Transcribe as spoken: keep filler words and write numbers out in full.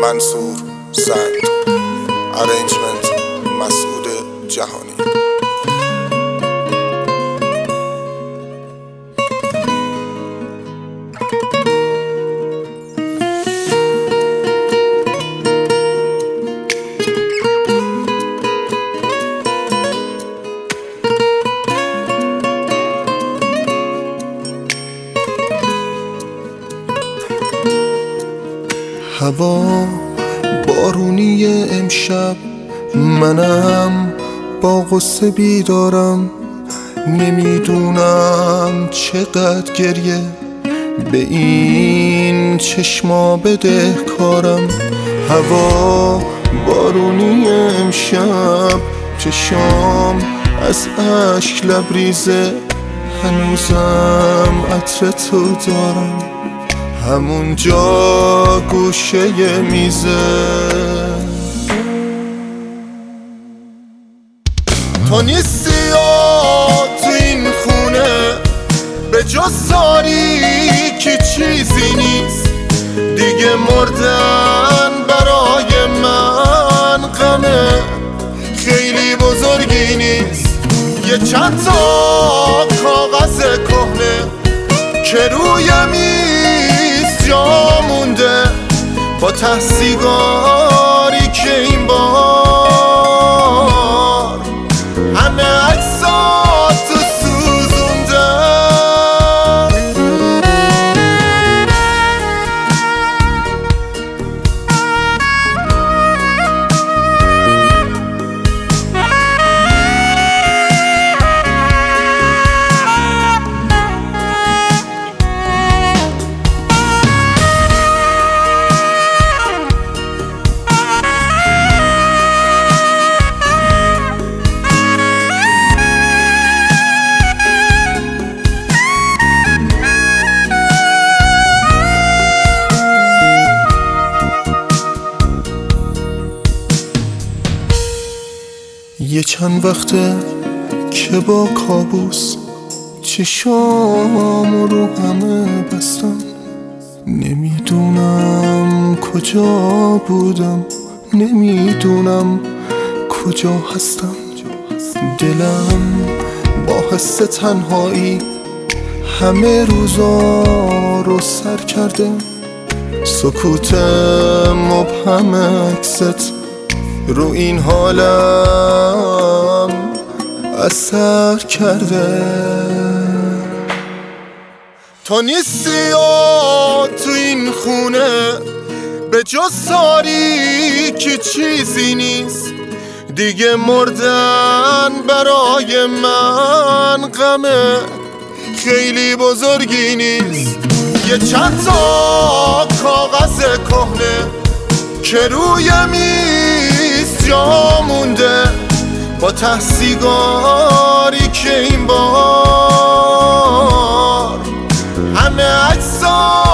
منصور سند. ارنجمنت مسعود جهانی. هوا بارونی امشب، منم با غصه بیدارم. نمیدونم چقدر گریه به این چشما بده کارم. هوا بارونی امشب، چشام از اشک لبریزه. هنوزم عطر تو دارم همونجا گوشه میزه. تو نیستی تو این خونه، به جز تاریکی چیزی نیست. دیگه مردن برای من غمه خیلی بزرگی نیست. یه چند تا کاغذ کهنه که روی میز جا مونده، با ته سیگاری که این بار همه عکساتو سوزونده. یه چند وقته که با کابوس چشام رو همه بستم. نمیدونم کجا بودم، نمیدونم کجا هستم. دلم با حس تنهایی همه روزا رو سر کرده. سکوت مبهم عکست رو این حالم اثر کرده. تو نیستی تو این خونه، به جز تاریکی چیزی نیست. دیگه مردن برای من غمه خیلی بزرگی نیست. یه چند تا کاغذ کهنه که روی میز جا مونده، با ته سیگاری که این بار همه عکس‌ها